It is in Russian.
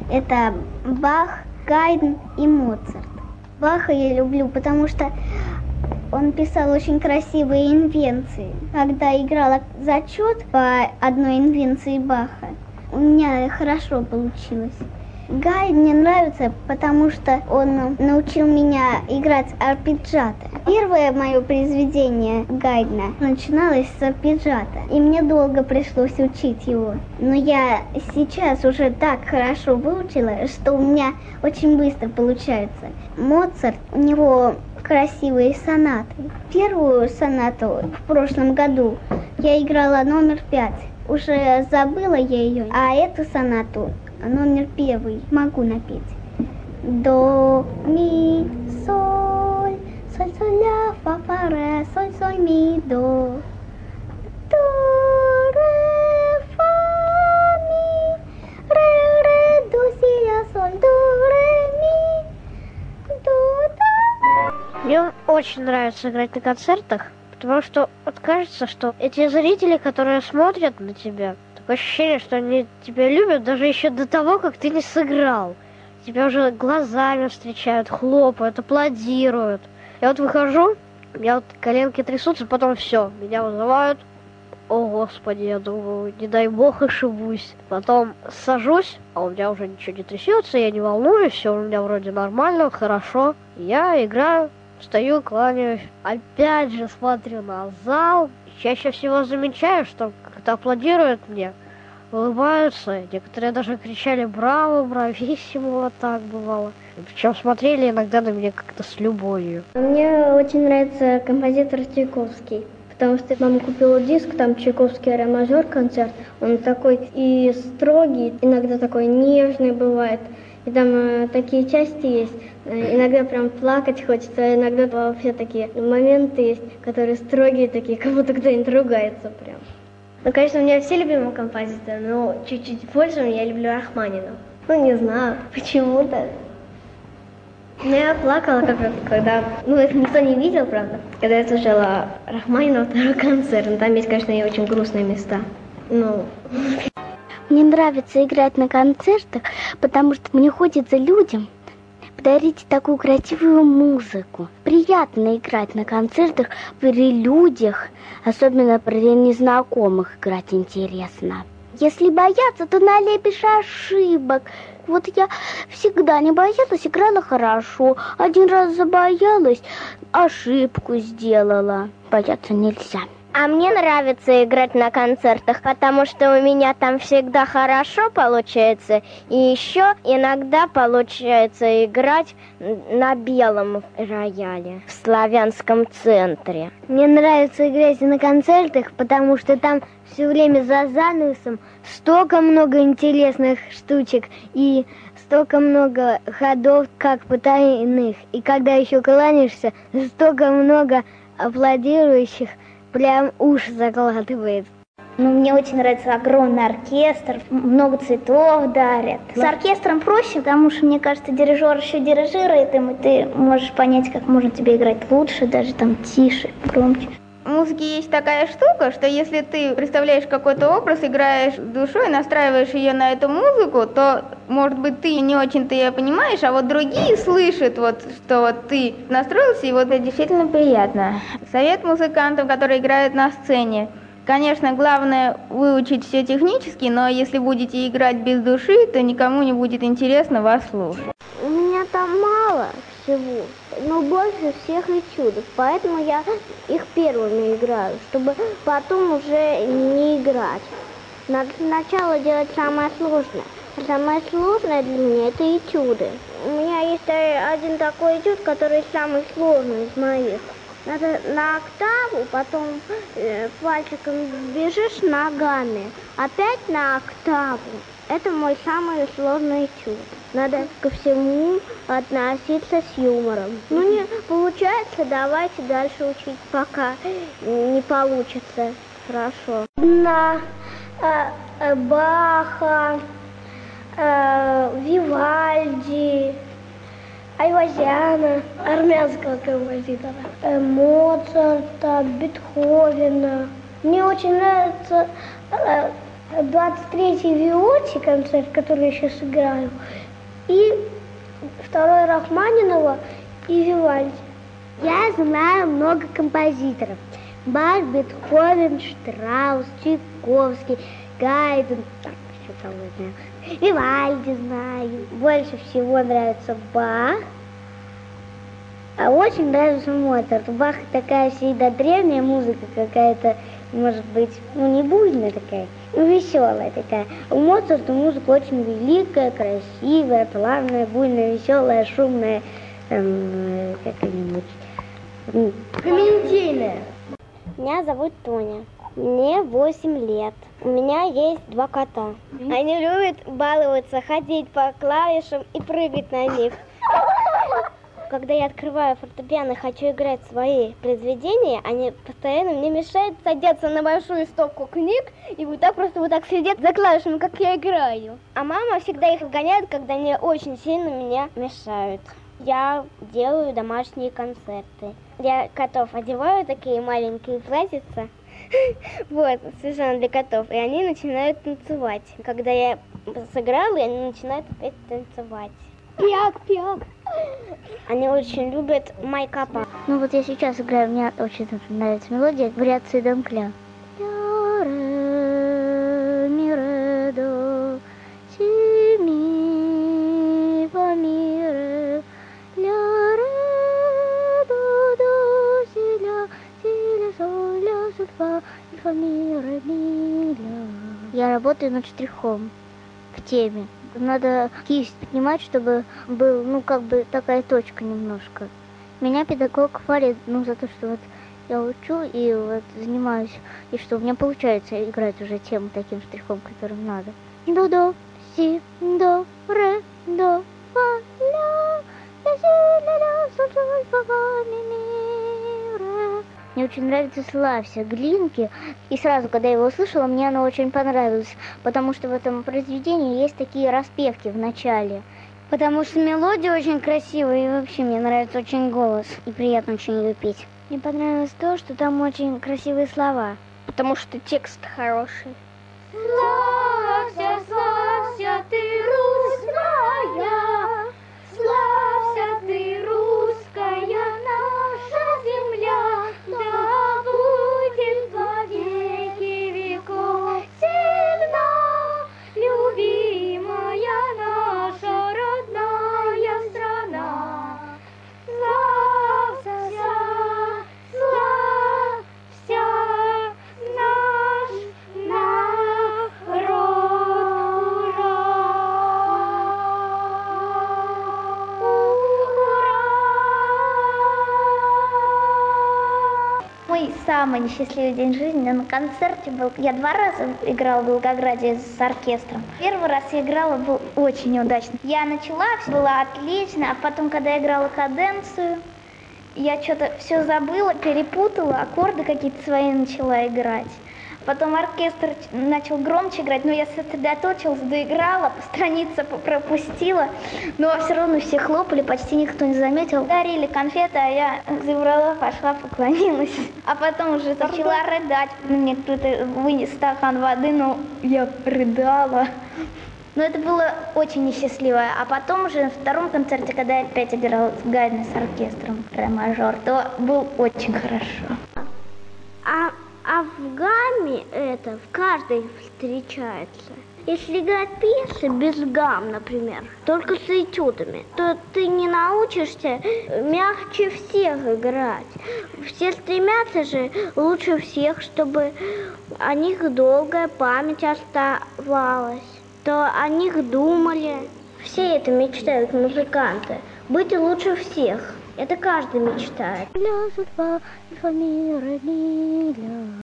Это Бах, Гайдн и Моцарт. Баха я люблю, потому что он писал очень красивые инвенции. Когда играла зачет по одной инвенции Баха, у меня хорошо получилось. Гайдн мне нравится, потому что он научил меня играть арпеджиато. Первое мое произведение Гайдна начиналось с арпеджиато, и мне долго пришлось учить его. Но я сейчас уже так хорошо выучила, что у меня очень быстро получается. Моцарт, у него красивые сонаты. Первую сонату в прошлом году я играла номер 5. Уже забыла я ее, а эту сонату номер 1 могу напеть. До, ми, соль, соль, соль, ля, фа, фа, ре, соль, соль, ми, до. До, ре, фа, ми, ре, до, си, ля, соль, до, ре, ми, до, да. Мне очень нравится играть на концертах, потому что вот кажется, что эти зрители, которые смотрят на тебя, такое ощущение, что они тебя любят даже еще до того, как ты не сыграл. Тебя уже глазами встречают, хлопают, аплодируют. Я вот выхожу, у меня вот коленки трясутся, потом все, меня вызывают. О, Господи, я думаю, не дай бог ошибусь. Потом сажусь, а у меня уже ничего не трясется, я не волнуюсь, все у меня вроде нормально, хорошо. Я играю, встаю, кланяюсь. Опять же смотрю на зал. Чаще всего замечаю, что когда аплодируют мне, улыбаются. Некоторые даже кричали «Браво, брависсимо», вот так бывало. Причем смотрели иногда на меня как-то с любовью. Мне очень нравится композитор Чайковский, потому что мама купила диск, там Чайковский ре-мажор концерт. Он такой и строгий, иногда такой нежный бывает. И там такие части есть, иногда прям плакать хочется, а иногда вообще такие моменты есть, которые строгие такие, как будто кто-нибудь ругается прям. Ну, конечно, у меня все любимые композиторы, но чуть-чуть больше я люблю Рахманинова. Ну, не знаю, почему-то. Я плакала когда... Ну, это никто не видел, правда. Когда я слушала Рахманинова второй концерт. Но там есть, конечно, и очень грустные места. Ну... Мне нравится играть на концертах, потому что мне хочется людям подарить такую красивую музыку. Приятно играть на концертах при людях, особенно при незнакомых играть интересно. Если бояться, то налепишь ошибок. Вот я всегда не боялась, играла хорошо. Один раз забоялась, ошибку сделала. Бояться нельзя. А мне нравится играть на концертах, потому что у меня там всегда хорошо получается. И еще иногда получается играть на белом рояле в славянском центре. Мне нравится играть на концертах, потому что там все время за занавесом столько много интересных штучек и столько много ходов, как потайных. И когда еще кланяешься, столько много аплодирующих. Прям уши закладывает. Ну, мне очень нравится огромный оркестр, много цветов дарят. С оркестром проще, потому что, мне кажется, дирижер еще дирижирует им, и ты можешь понять, как можно тебе играть лучше, даже там тише, громче. В музыке есть такая штука, что если ты представляешь какой-то образ, играешь душой, настраиваешь ее на эту музыку, то, может быть, ты не очень-то ее понимаешь, а вот другие слышат, вот, что вот ты настроился, и вот это действительно приятно. Совет музыкантам, которые играют на сцене. Конечно, главное выучить все технически, но если будете играть без души, то никому не будет интересно вас слушать. У меня там мало всего, но больше всех этюдов, поэтому я их первыми играю, чтобы потом уже не играть. Надо сначала делать самое сложное. Самое сложное для меня – это этюды. У меня есть один такой этюд, который самый сложный из моих. Надо на октаву, потом пальчиком бежишь ногами, опять на октаву. Это мой самый сложный этюд. Надо ко всему относиться с юмором. Ну, не получается, давайте дальше учить, пока не получится хорошо. На Баха, Вивальди, Айвазяна, армянского композитора, Моцарта, Бетховена. Мне очень нравится 23-й Виоти концерт, который я сейчас играю, и 2-й Рахманинова и Вивальди. Я знаю много композиторов. Бах, Бетховен, Штраус, Чайковский, Гайден, еще кого я знаю. Вивальди знаю. Больше всего нравится Бах. А очень нравится Моцарт. У Баха такая всегда древняя музыка какая-то, может быть, не буйная такая, веселая такая. У Моцарта музыка очень великая, красивая, плавная, буйная, веселая, шумная, какая-нибудь комедийная. Меня зовут Тоня. Мне 8 лет. У меня есть 2 кота. Они любят баловаться, ходить по клавишам и прыгать на них. Когда я открываю фортепиано и хочу играть свои произведения, они постоянно мне мешают садиться на большую стопку книг и вот так сидят за клавишами, как я играю. А мама всегда их гоняет, когда они очень сильно меня мешают. Я делаю домашние концерты. Я котов одеваю, такие маленькие платьица, вот, специально для котов, и они начинают танцевать. Когда я сыграла, они начинают опять танцевать. Пиак-пиак. Они очень любят майкапа. Ну вот я сейчас играю, мне очень нравится мелодия вариации Донкля. Я работаю над штрихом к теме. Надо кисть поднимать, чтобы был, такая точка немножко. Меня педагог хвалит, за то, что вот я учу и вот занимаюсь, и что у меня получается играть уже тему таким штрихом, которым надо. До, си, до, ре, до, фа, ля, си, ля, ля, соль, соль, фа, фа, ми, ми, ре. Мне очень нравится «Славься» Глинки, и сразу, когда я его услышала, мне оно очень понравилось, потому что в этом произведении есть такие распевки в начале, потому что мелодия очень красивая, и вообще мне нравится очень голос, и приятно очень ее петь. Мне понравилось то, что там очень красивые слова, потому что текст хороший. Славься, славься, ты русская, славься, ты русская, наша земля, да будет во веки веков всегда любимая наша родная страна. Славься, славься, наш народ. Мой самый несчастливый день жизни на концерте был. Я 2 раза играла в Волгограде с оркестром. Первый раз я играла, был очень неудачно. Я начала, все было отлично, а потом, когда я играла каденцию, я что-то все забыла, перепутала, аккорды какие-то свои начала играть. Потом оркестр начал громче играть, но я сосредоточилась, доиграла, страницу пропустила, но все равно все хлопали, почти никто не заметил. Дарили конфеты, а я забрала, пошла, поклонилась. А потом уже начала рыдать. Мне кто-то вынес стакан воды, но я рыдала. Но это было очень несчастливо. А потом уже на 2-м концерте, когда я опять играла с Гайденом, с оркестром ре-мажор, то было очень хорошо. А в гамме это в каждой встречается. Если играть пьесы без гамм, например, только с этюдами, то ты не научишься мягче всех играть. Все стремятся же лучше всех, чтобы о них долгая память оставалась, то о них думали. Все это мечтают музыканты, быть лучше всех. Это каждый мечтает.